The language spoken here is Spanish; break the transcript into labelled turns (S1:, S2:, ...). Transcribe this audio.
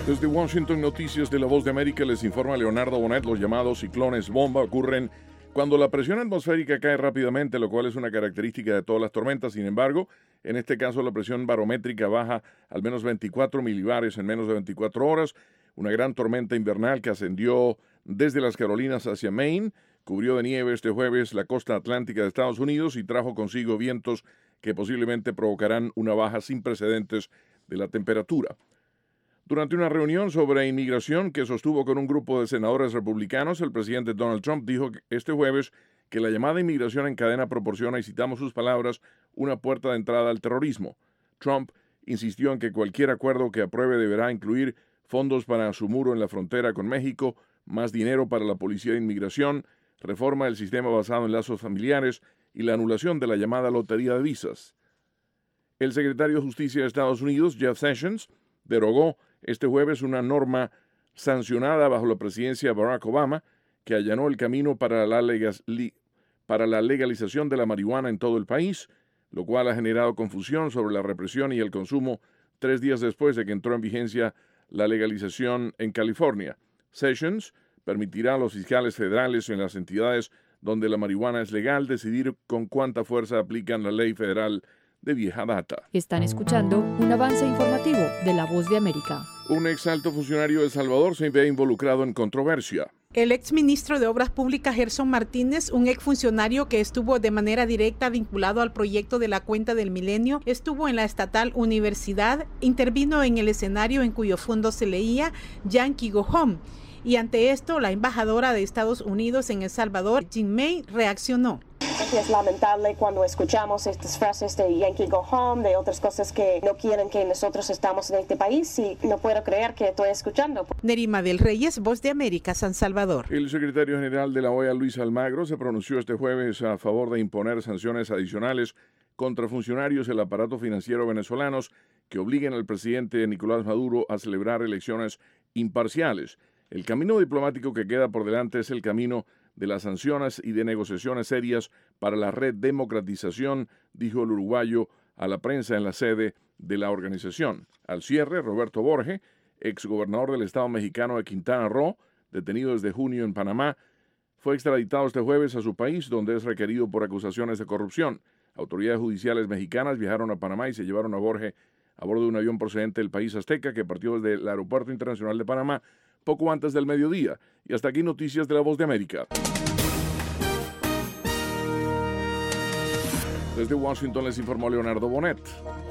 S1: Desde Washington, Noticias de La Voz de América, les informa Leonardo Bonet. Los llamados ciclones bomba ocurren cuando la presión atmosférica cae rápidamente, lo cual es una característica de todas las tormentas. Sin embargo, en este caso la presión barométrica baja al menos 24 milibares en menos de 24 horas. Una gran tormenta invernal que ascendió desde las Carolinas hacia Maine, cubrió de nieve este jueves la costa atlántica de Estados Unidos y trajo consigo vientos que posiblemente provocarán una baja sin precedentes de la temperatura. Durante una reunión sobre inmigración que sostuvo con un grupo de senadores republicanos, el presidente Donald Trump dijo este jueves que la llamada inmigración en cadena proporciona, y citamos sus palabras, una puerta de entrada al terrorismo. Trump insistió en que cualquier acuerdo que apruebe deberá incluir fondos para su muro en la frontera con México, más dinero para la policía de inmigración, reforma del sistema basado en lazos familiares y la anulación de la llamada lotería de visas. El secretario de Justicia de Estados Unidos, Jeff Sessions, derogó este jueves una norma sancionada bajo la presidencia de Barack Obama que allanó el camino para la legalización de la marihuana en todo el país, lo cual ha generado confusión sobre la represión y el consumo 3 días después de que entró en vigencia la legalización en California. Sessions permitirá a los fiscales federales en las entidades donde la marihuana es legal decidir con cuánta fuerza aplican la ley federal de vieja data.
S2: Están escuchando un avance informativo de La Voz de América.
S1: Un ex alto funcionario de El Salvador se ve involucrado en controversia.
S3: El ex ministro de Obras Públicas, Gerson Martínez, un ex funcionario que estuvo de manera directa vinculado al proyecto de la Cuenta del Milenio, estuvo en la estatal universidad, intervino en el escenario en cuyo fondo se leía Yankee Go Home. Y ante esto, la embajadora de Estados Unidos en El Salvador, Jean May, reaccionó.
S4: Es lamentable cuando escuchamos estas frases de Yankee Go Home, de otras cosas que no quieren que nosotros estamos en este país, y no puedo creer que estoy escuchando.
S3: Nerima del Reyes, Voz de América, San Salvador.
S1: El secretario general de la OEA, Luis Almagro, se pronunció este jueves a favor de imponer sanciones adicionales contra funcionarios del aparato financiero venezolanos que obliguen al presidente Nicolás Maduro a celebrar elecciones imparciales. El camino diplomático que queda por delante es el camino de las sanciones y de negociaciones serias para la redemocratización, dijo el uruguayo a la prensa en la sede de la organización. Al cierre, Roberto Borge, exgobernador del estado mexicano de Quintana Roo, detenido desde junio en Panamá, fue extraditado este jueves a su país, donde es requerido por acusaciones de corrupción. Autoridades judiciales mexicanas viajaron a Panamá y se llevaron a Borge a bordo de un avión procedente del país azteca que partió desde el Aeropuerto Internacional de Panamá poco antes del mediodía. Y hasta aquí Noticias de La Voz de América. Desde Washington les informó Leonardo Bonet.